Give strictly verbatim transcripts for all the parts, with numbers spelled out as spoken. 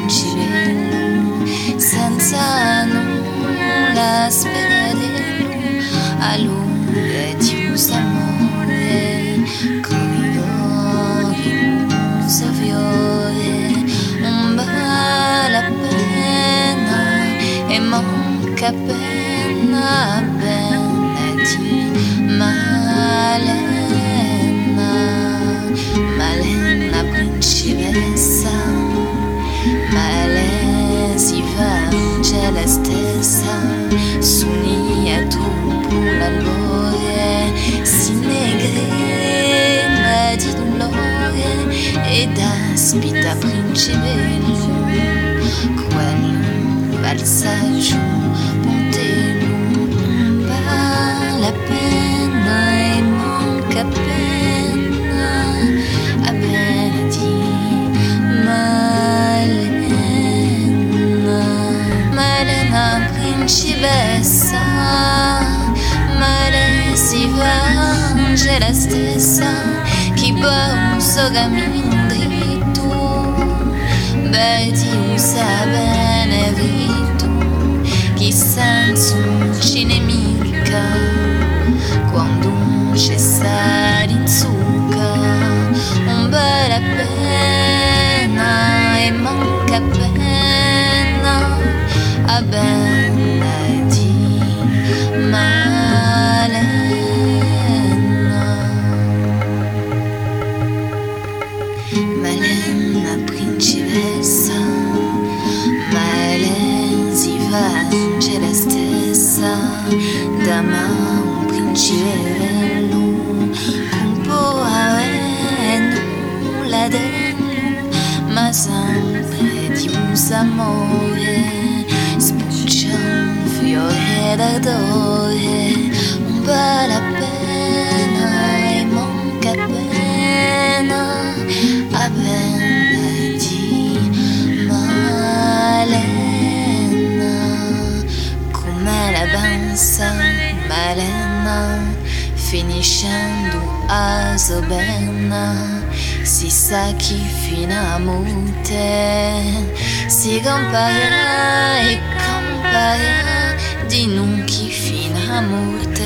principello senza nulla speradello a lui di amore come un fiore un bella pena e manca appena bene di Malena, Malena principessa, malesiva angela stessa, s'unia tu l'allore, si negrema di dolore ed aspita principello, quello valsa giù, pontello, la pena e manca appena appena di Malena, Malena principessa, malesiva angela stessa, chi può un suo cammino dritto, beh Dio sa bene dritto, chi senza un nemica quando c'è sta in zucca un bella pena e manca appena a bene di Malena, Malena principessa, malesiva angela stessa, dama un principello un po' avere nulla dello, ma sempre di un amore sbuccia un fiore d'ardore, un bella pena e manca appena appena di Malena, come la danza Malena finiscendo a Soberna, si sa chi fino a morte si compara e compara di non chi fino a morte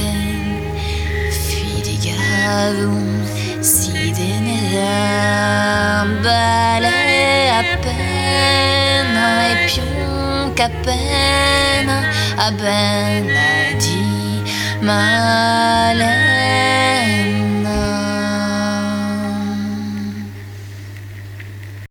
filigrado si tenerà bale appena e più che appena appena di Malena.